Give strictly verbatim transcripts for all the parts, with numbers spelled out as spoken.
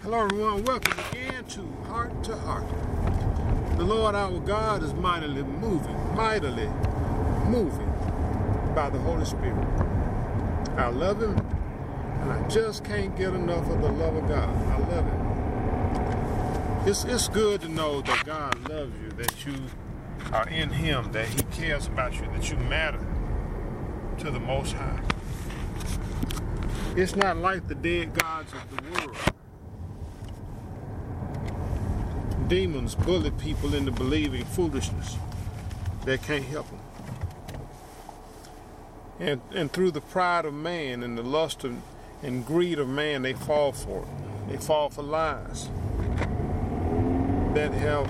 Hello everyone, welcome again to Heart to Heart. The Lord our God is mightily moving, mightily moving by the Holy Spirit. I love Him, and I just can't get enough of the love of God. I love Him. It's, it's good to know that God loves you, that you are in Him, that He cares about you, that you matter to the Most High. It's not like the dead gods of the world. Demons bully people into believing foolishness that can't help them. And, and through the pride of man and the lust of, and greed of man, they fall for it. They fall for lies that have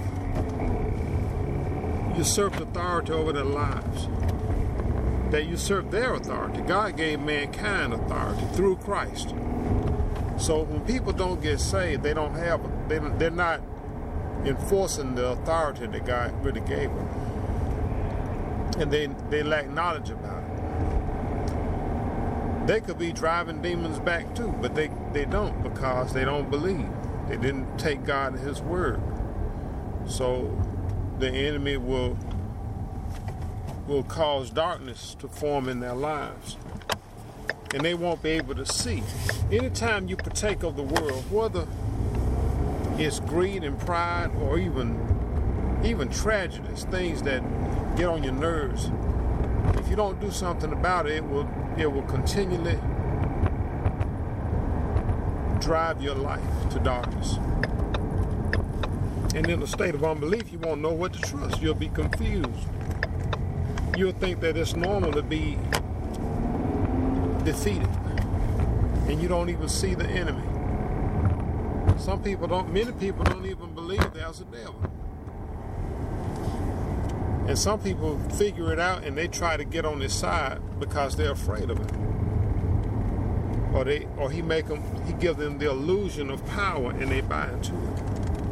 usurped authority over their lives. They usurp their authority. God gave mankind authority through Christ. So when people don't get saved, they don't have, they, they're not enforcing the authority that God really gave them. And they, they lack knowledge about it. They could be driving demons back too, but they, they don't, because they don't believe. They didn't take God at His word. So the enemy will will cause darkness to form in their lives, and they won't be able to see. Anytime you partake of the world, whether it's greed and pride, or even even tragedies, things that get on your nerves, if you don't do something about it, it will it will continually drive your life to darkness. And in a state of unbelief, you won't know what to trust. You'll be confused. You'll think that it's normal to be defeated, and you don't even see the enemy. Some people don't, many people don't even believe there's a devil. And some people figure it out and they try to get on his side because they're afraid of him. Or they, or he make them, he give them the illusion of power and they buy into it.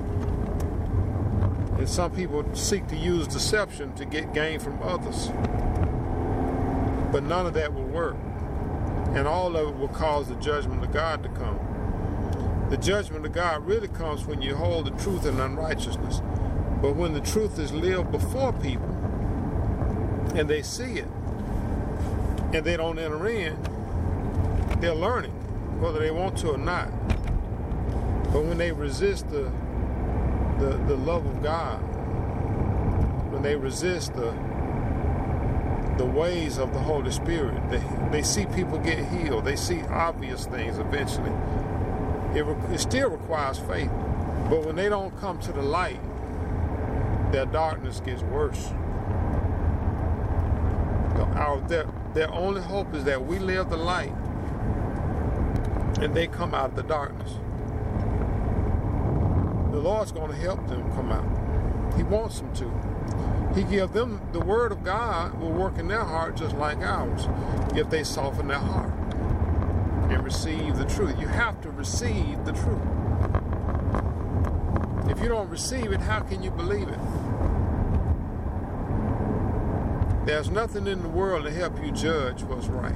And some people seek to use deception to get gain from others. But none of that will work. And all of it will cause the judgment of God to come. The judgment of God really comes when you hold the truth in unrighteousness. But when the truth is lived before people and they see it and they don't enter in, they're learning, whether they want to or not. But when they resist the the, the love of God, when they resist the the ways of the Holy Spirit, they, they see people get healed. They see obvious things eventually. It, re- it still requires faith, but when they don't come to the light, their darkness gets worse. So our, their, their only hope is that we live the light and they come out of the darkness. The Lord's going to help them come out. He wants them to. He gives them the word of God will work in their heart just like ours if they soften their heart and receive the truth. You have to receive the truth. If you don't receive it, how can you believe it? There's nothing in the world to help you judge what's right.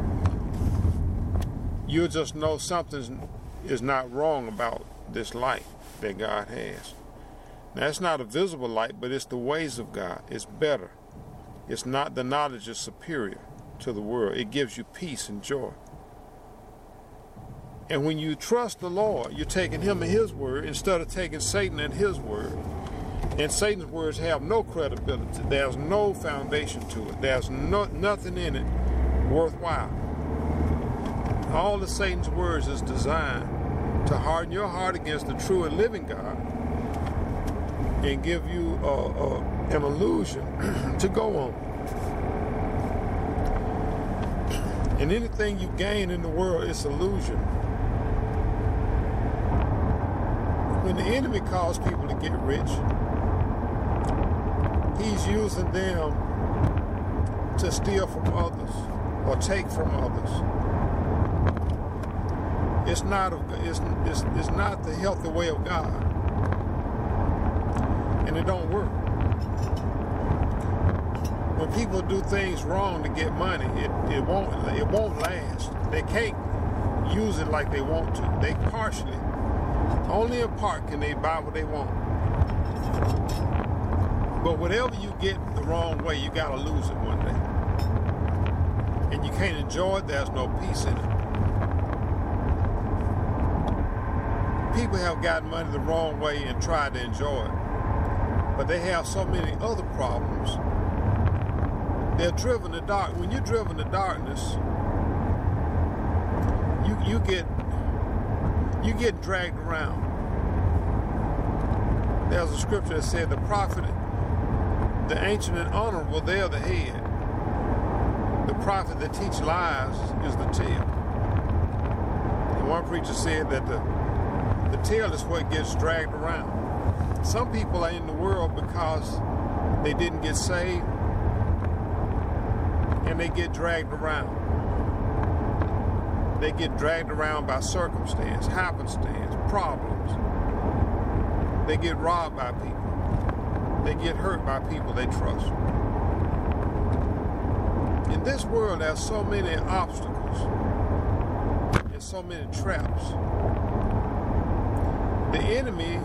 You'll just know something is not wrong about this light that God has. Now, it's not a visible light, but it's the ways of God. It's better. It's not, the knowledge is superior to the world. It gives you peace and joy. And when you trust the Lord, you're taking Him at His word instead of taking Satan at his word. And Satan's words have no credibility. There's no foundation to it. There's no, nothing in it worthwhile. All of Satan's words is designed to harden your heart against the true and living God and give you uh, uh, an illusion to go on. And anything you gain in the world is illusion. When the enemy calls people to get rich, he's using them to steal from others or take from others. It's not a, it's, it's, it's not the healthy way of God, and it don't work. When people do things wrong to get money, it, it won't it won't last. They can't use it like they want to. They partially Only in part can they buy what they want. But whatever you get the wrong way, you gotta lose it one day. And you can't enjoy it, there's no peace in it. People have gotten money the wrong way and tried to enjoy it. But they have so many other problems. They're driven to dark. When you're driven to darkness, you you get you get dragged around. There's a scripture that said the prophet, the ancient and honorable, they're the head. The prophet that teach lies is the tail. And one preacher said that the the tail is what gets dragged around. Some people are in the world because they didn't get saved, and they get dragged around. They get dragged around by circumstance, happenstance, problems. They get robbed by people. They get hurt by people they trust. In this world, there's so many obstacles and so many traps. The enemy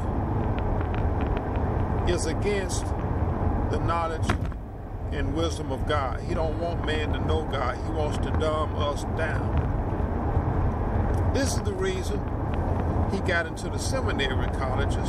is against the knowledge and wisdom of God. He don't want man to know God. He wants to dumb us down. This is the reason he got into the seminary colleges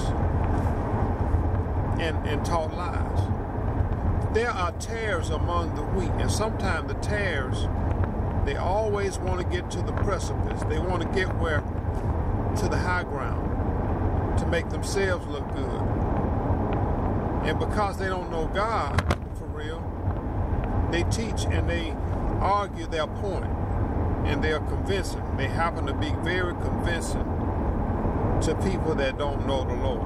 and, and taught lies. There are tares among the wheat, and sometimes the tares, they always want to get to the precipice. They want to get where, to the high ground, to make themselves look good. And because they don't know God for real, they teach and they argue their point, and they're convincing. They happen to be very convincing to people that don't know the Lord.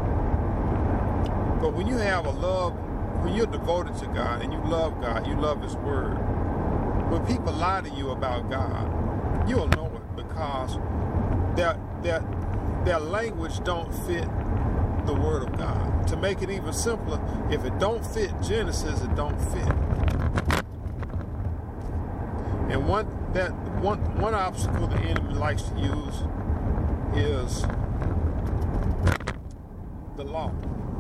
But when you have a love, when you're devoted to God and you love God, you love His Word, when people lie to you about God, you'll know it because their, their, their language don't fit the Word of God. To make it even simpler, if it don't fit Genesis, it don't fit. And one that one one obstacle the enemy likes to use is the law.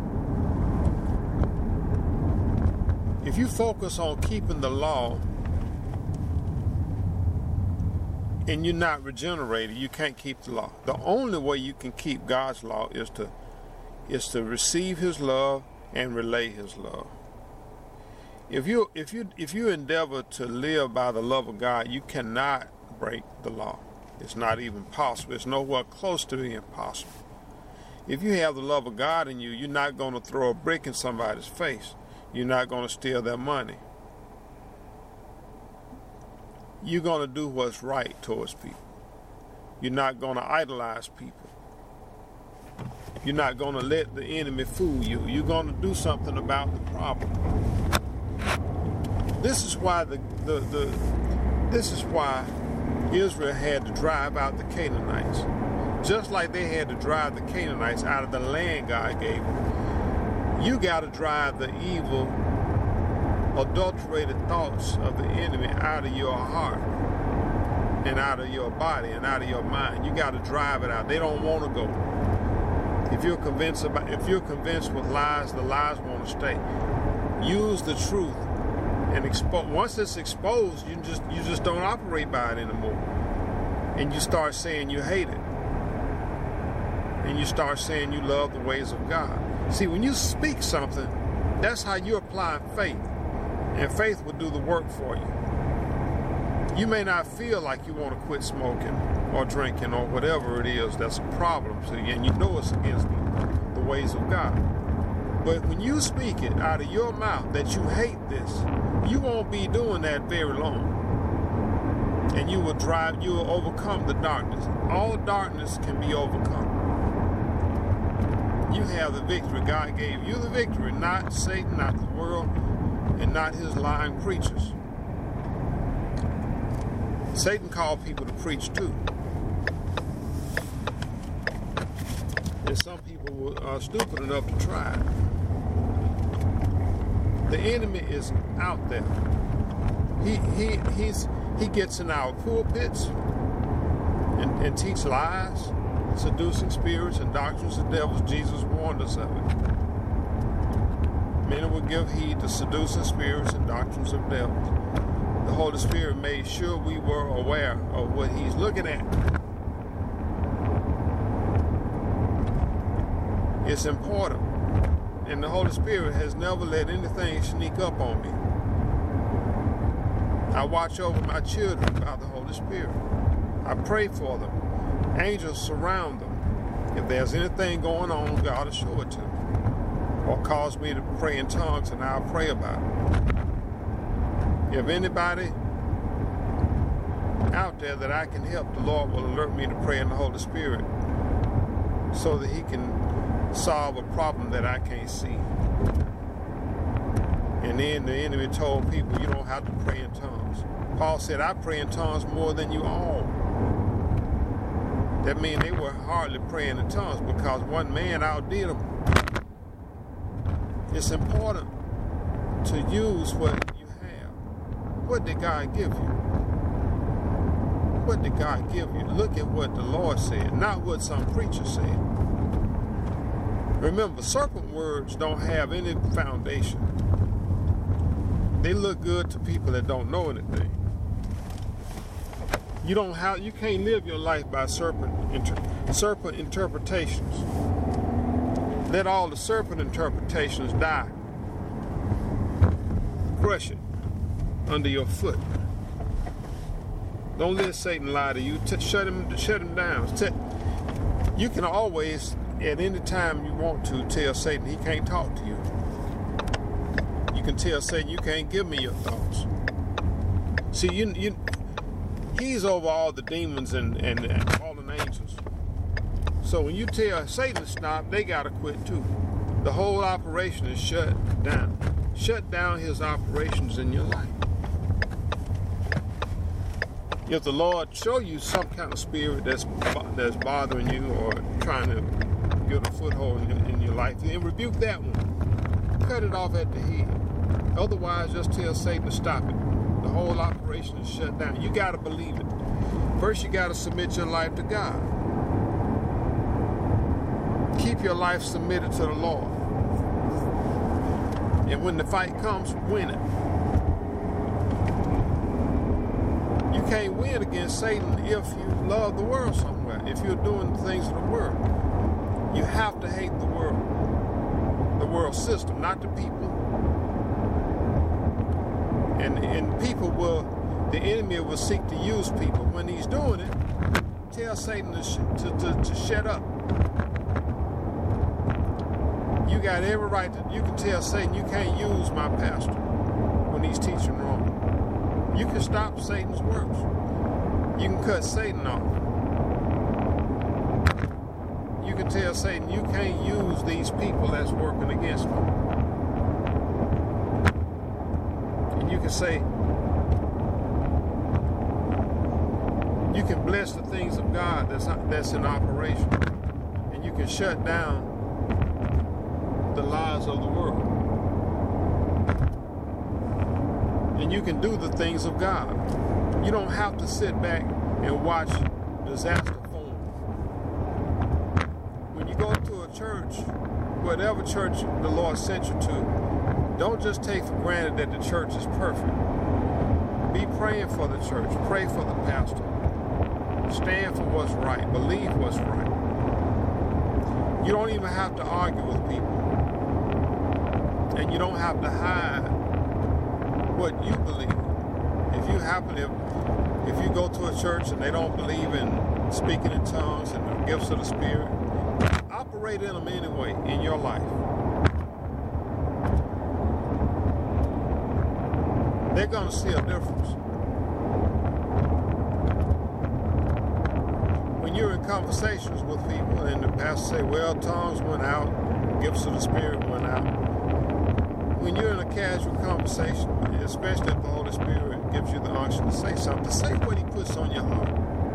If you focus on keeping the law and you're not regenerated, you can't keep the law. The only way you can keep God's law is to is to receive His love and relay His love. If you if you if you endeavor to live by the love of God, you cannot break the law. It's not even possible. It's nowhere close to being possible. If you have the love of God in you, you're not going to throw a brick in somebody's face. You're not going to steal their money. You're going to do what's right towards people. You're not going to idolize people. You're not going to let the enemy fool you. You're going to do something about the problem. This is why the, the, the this is why Israel had to drive out the Canaanites. Just like they had to drive the Canaanites out of the land God gave them. You got to drive the evil, adulterated thoughts of the enemy out of your heart and out of your body and out of your mind. You got to drive it out. They don't want to go. If you're convinced about, if you're convinced with lies, the lies want to stay. Use the truth and expose. Once it's exposed, you just you just don't operate by it anymore, and you start saying you hate it, and you start saying you love the ways of God. See, when you speak something, that's how you apply faith, and faith will do the work for you. You may not feel like you want to quit smoking or drinking or whatever it is that's a problem to you, and you know it's against the, the ways of God. But when you speak it out of your mouth that you hate this, you won't be doing that very long. And you will drive, you will overcome the darkness. All darkness can be overcome. You have the victory. God gave you the victory, not Satan, not the world, and not his lying preachers. Satan called people to preach too. And some people are stupid enough to try it. The enemy is out there. He he he's he gets in our pulpits and, and teach lies. seducing spirits and doctrines of devils. Jesus warned us of it. Many will give heed to seducing spirits and doctrines of devils. The Holy Spirit made sure we were aware of what he's looking at. It's important. And the Holy Spirit has never let anything sneak up on me. I watch over my children by the Holy Spirit. I pray for them. Angels surround them. If there's anything going on, God will show it to me. Or cause me to pray in tongues, and I'll pray about it. If anybody out there that I can help, the Lord will alert me to pray in the Holy Spirit so that he can solve a problem that I can't see. And then the enemy told people, you don't have to pray in tongues. Paul said, I pray in tongues more than you all. That means they were hardly praying in tongues because one man outdid them. It's important to use what you have. What did God give you? What did God give you? Look at what the Lord said, not what some preacher said. Remember, serpent words don't have any foundation. They look good to people that don't know anything. You don't have, you can't live your life by serpent inter, serpent interpretations. Let all the serpent interpretations die. Crush it under your foot. Don't let Satan lie to you. T- shut him, shut him down. T- you can always, at any time you want to, tell Satan he can't talk to you. You can tell Satan you can't give me your thoughts. See, you, you, he's over all the demons and, and, and fallen angels. So when you tell Satan to stop, they got to quit too. The whole operation is shut down. Shut down his operations in your life. If the Lord show you some kind of spirit that's that's bothering you or trying to get a foothold in, in your life, then rebuke that one. Cut it off at the head. Otherwise, just tell Satan to stop it. The whole operation is shut down. You got to believe it. First, you got to submit your life to God. Keep your life submitted to the Lord. And when the fight comes, win it. You can't win against Satan if you love the world somewhere, if you're doing the things of the world. You have to hate the world, the world system, not the people. And, and people will, the enemy will seek to use people. When he's doing it, tell Satan to, sh- to, to, to shut up. You got every right to, you can tell Satan you can't use my pastor when he's teaching wrong. You can stop Satan's works. You can cut Satan off. You can tell Satan you can't use these people that's working against me. And you can say, you can bless the things of God that's, that's in operation. And you can shut down the lies of the world. And you can do the things of God. You don't have to sit back and watch disaster form. When you go to a church, whatever church the Lord sent you to, don't just take for granted that the church is perfect. Be praying for the church. Pray for the pastor. Stand for what's right. Believe what's right. You don't even have to argue with people. And you don't have to hide what you believe. If you happen to, if you go to a church and they don't believe in speaking in tongues and the gifts of the Spirit, operate in them anyway in your life. They're going to see a difference. When you're in conversations with people and the pastor say, well, tongues went out, gifts of the Spirit went out. When you're in a casual conversation, especially if the Holy Spirit gives you the unction to say something, say what he puts on your heart.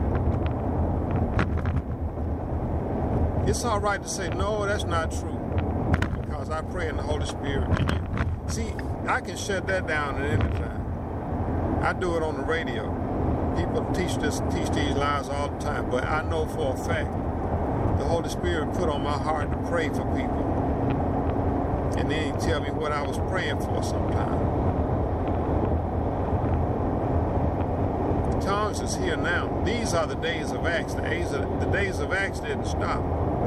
It's all right to say, no, that's not true, because I pray in the Holy Spirit. And you, see, I can shut that down at any time. I do it on the radio. People teach this, teach these lies all the time, but I know for a fact the Holy Spirit put on my heart to pray for people. And then he'd tell me what I was praying for sometime. Tongues is here now. These are the days of Acts. The days of, the days of Acts didn't stop.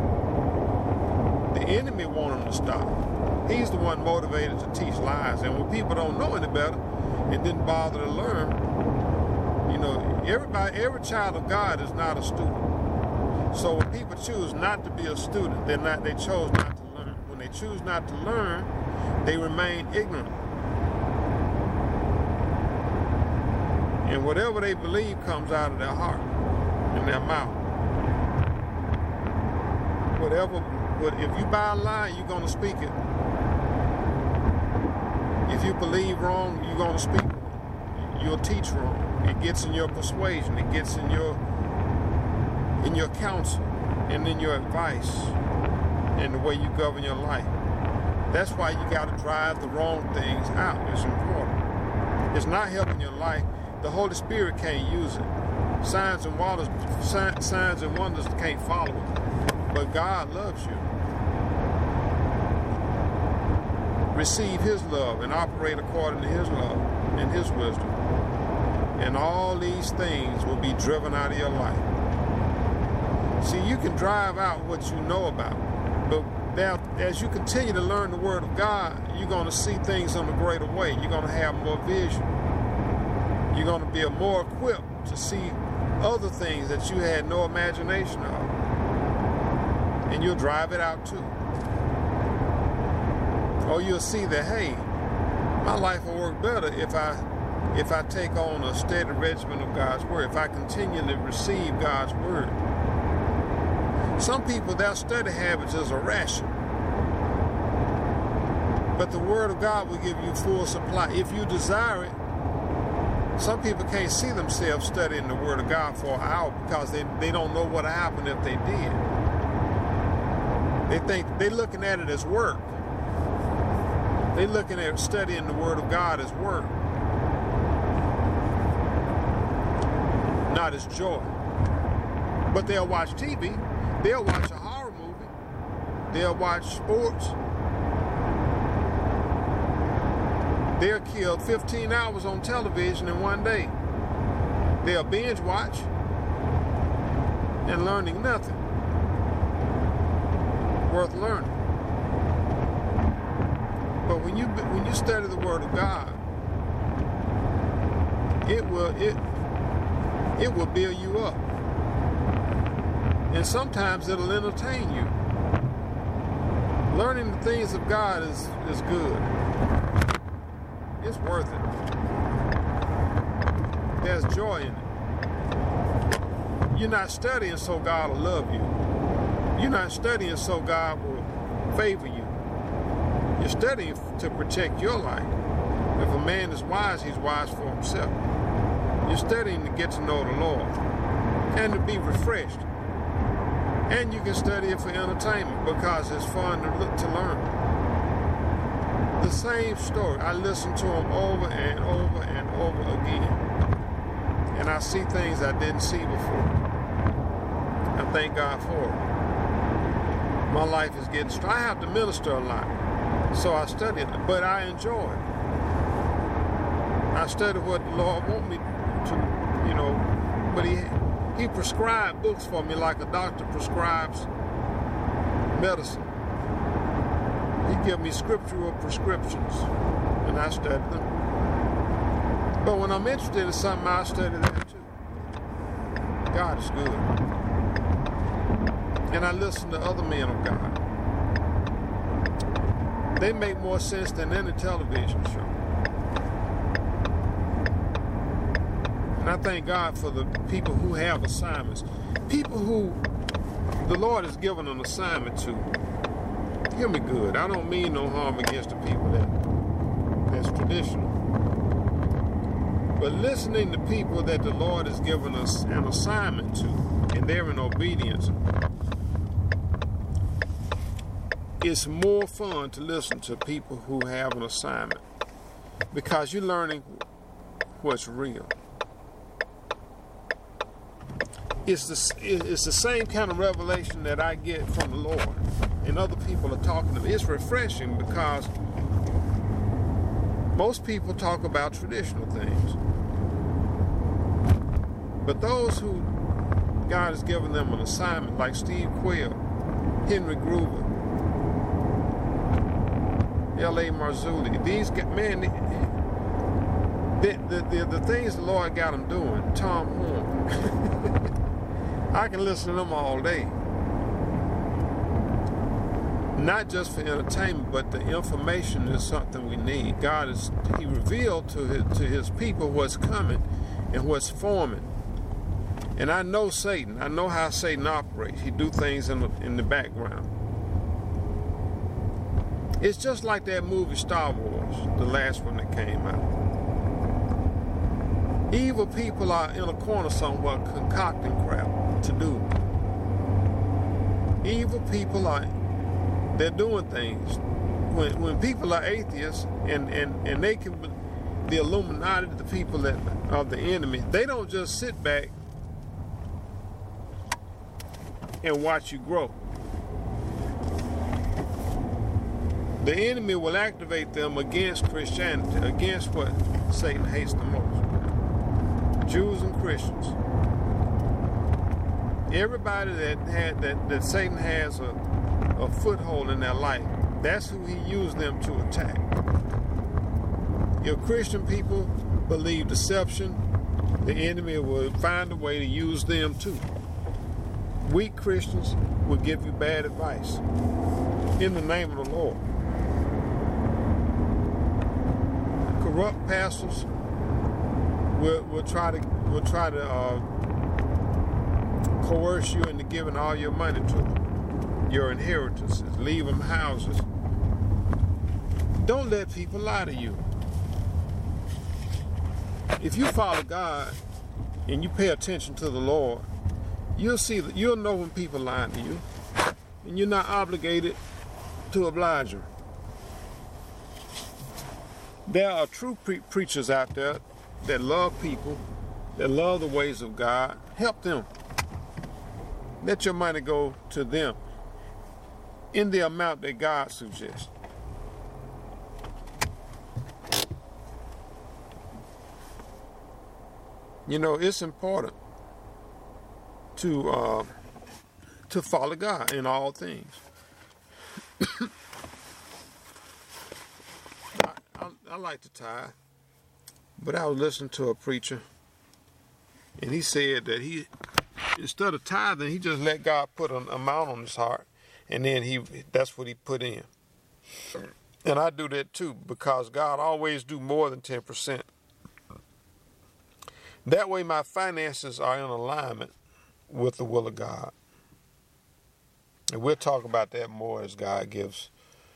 The enemy wanted them to stop. He's the one motivated to teach lies. And when people don't know any better and didn't bother to learn, you know, everybody, every child of God is not a student. So when people choose not to be a student, they're not, they chose not to learn. When they choose not to learn, they remain ignorant. And whatever they believe comes out of their heart and their mouth. Whatever, if you buy a lie, you're going to speak it. If you believe wrong, you're going to speak wrong. You'll teach wrong. It gets in your persuasion. It gets in your in your counsel and in your advice and the way you govern your life. That's why you got to drive the wrong things out. It's important. It's not helping your life. The Holy Spirit can't use it. Signs and wonders, signs and wonders can't follow it. But God loves you. Receive His love and operate according to His love and His wisdom. And all these things will be driven out of your life. See, you can drive out what you know about, but now, as you continue to learn the Word of God, you're going to see things in a greater way. You're going to have more vision. You're going to be more equipped to see other things that you had no imagination of. And you'll drive it out too. Or you'll see that, hey, my life will work better if I if I take on a steady regimen of God's Word, if I continually receive God's Word. Some people, their study habits is a ration. But the Word of God will give you full supply. If you desire it, some people can't see themselves studying the Word of God for an hour because they, they don't know what happened if they did. They think they're looking at it as work. They're looking at studying the Word of God as work, not as joy. But they'll watch T V. They'll watch a horror movie. They'll watch sports. They'll kill fifteen hours on television in one day. They'll binge watch and learning nothing worth learning. But when you when you study the Word of God, it will it it will build you up. And sometimes it'll entertain you. Learning the things of God is, is good. It's worth it. There's joy in it. You're not studying so God will love you. You're not studying so God will favor you. You're studying to protect your life. If a man is wise, he's wise for himself. You're studying to get to know the Lord and to be refreshed. And you can study it for entertainment because it's fun to look, to learn. The same story. I listen to them over and over and over again. And I see things I didn't see before. I thank God for it. My life is getting strong. I have to minister a lot. So I study it, but I enjoy it. I study what the Lord wants me to, you know, but he He prescribed books for me like a doctor prescribes medicine. He give me scriptural prescriptions, and I study them. But when I'm interested in something, I study that too. God is good. And I listen to other men of God. They make more sense than any television show. And I thank God for the people who have assignments. People who the Lord has given an assignment to. Hear me good. I don't mean no harm against the people that that's traditional. But listening to people that the Lord has given us an assignment to, and they're in obedience, it's more fun to listen to people who have an assignment because you're learning what's real. it's the, it's the same kind of revelation that I get from the Lord. And other people are talking to me. It's refreshing because most people talk about traditional things. But those who God has given them an assignment, like Steve Quayle, Henry Gruber, L A Marzulli, these guys, man, the, the, the, the things the Lord got them doing, Tom Horn, I can listen to them all day. Not just for entertainment, but the information is something we need. God is, he revealed to his, to his people what's coming and what's forming. And I know Satan. I know how Satan operates. He do things in the, in the background. It's just like that movie Star Wars, the last one that came out. Evil people are in a corner somewhere concocting crap to do. Evil people are, they're doing things. When when people are atheists and, and, and they can, the Illuminati, the people that are the enemy, they don't just sit back and watch you grow. The enemy will activate them against Christianity, against what Satan hates the most. Jews and Christians. Everybody that had that, that Satan has a, a foothold in their life, that's who he used them to attack. If Christian people believe deception, the enemy will find a way to use them too. Weak Christians will give you bad advice in the name of the Lord. Corrupt pastors will, will try to will try to uh, coerce you into giving all your money to them, your inheritances, leave them houses. Don't let people lie to you. If you follow God and you pay attention to the Lord, you'll see that you'll know when people lie to you, and you're not obligated to oblige them. There are true pre- preachers out there that love people, that love the ways of God. Help them. Let your money go to them in the amount that God suggests. You know, it's important to uh, to follow God in all things. I, I, I like to tithe, but I was listening to a preacher, and he said that he, instead of tithing, he just let God put an amount on his heart, and then he that's what he put in. And I do that too, because God always do more than ten percent. That way my finances are in alignment with the will of God. And we'll talk about that more as God gives,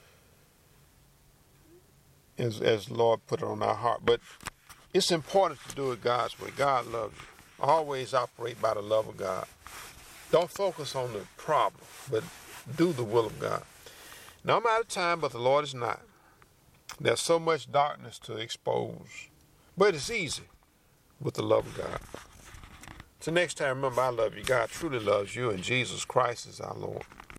as, as the Lord put it on our heart. But it's important to do it God's way. God loves you. Always operate by the love of God. Don't focus on the problem, but do the will of God. Now I'm out of time, but the Lord is not. There's so much darkness to expose. But it's easy with the love of God. So next time, remember, I love you. God truly loves you, and Jesus Christ is our Lord.